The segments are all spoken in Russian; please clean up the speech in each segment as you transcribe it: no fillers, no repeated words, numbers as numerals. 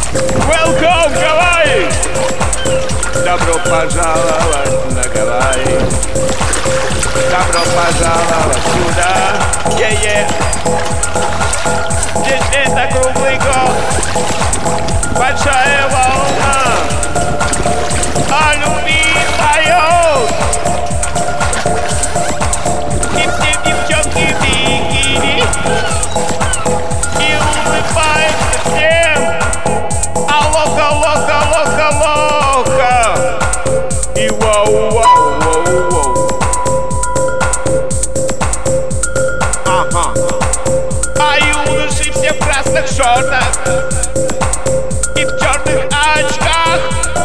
Welcome, Гавайи! Добро пожаловать на Гавайи. Добро пожаловать сюда. Здесь это круглый год. Большая волна. О любви поет. И все девчонки в бикини. И улыбаются всем. А лока. И вау. Ага. А юноши все в красных шортах и в черных очках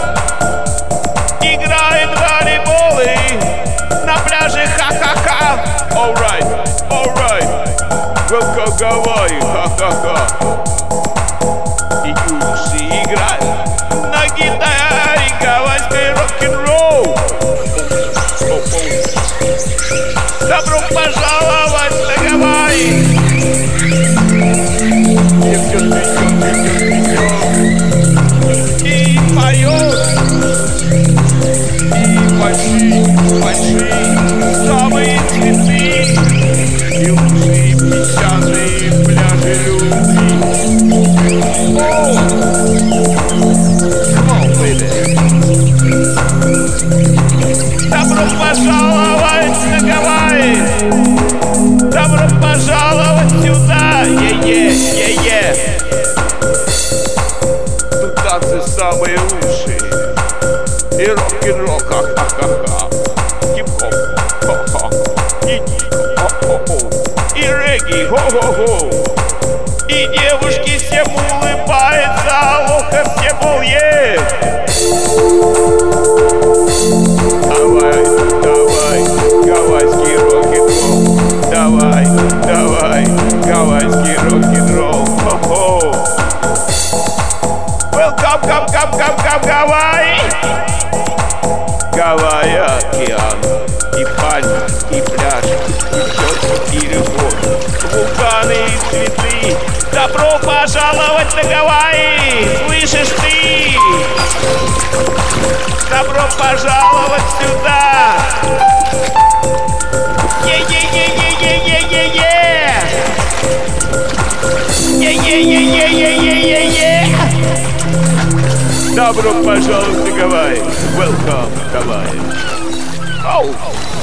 играют в волейболы на пляже, ха-ха-ха. Alright. Welcome, Гавайи, ха-ха-ха. И юноши играют на гитаре гавайской рок-н-ролл. Добро пожаловать на Гавайи! И поет. И большие самые цветы. И лучшие песчаные пляжи любви. Come on, baby. Добро пожаловать на Гавайи! Добро пожаловать сюда! Е-е! Тут танцы самые лучшие. И рок-н-ролл, ха-ха-ха-ха. Хип-хоп, хо-хо. И дико, хо-хо-хо. И регги, хо-хо-хо. И девушки всем улыбаются, а лока всем ое. Давай, гавайский рок-н-ролл. Давай, гавайский рок-н-ролл. Хо-хо. Welcome, Гавайи. Гавайи, океан, и пальмы, и пляж, и тетки, и любовь, вулканы и цветы. Добро пожаловать на Гавайи, слышишь ты? Добро пожаловать сюда! Добро пожаловать на Гавайи! Welcome, Гавайи! Оу!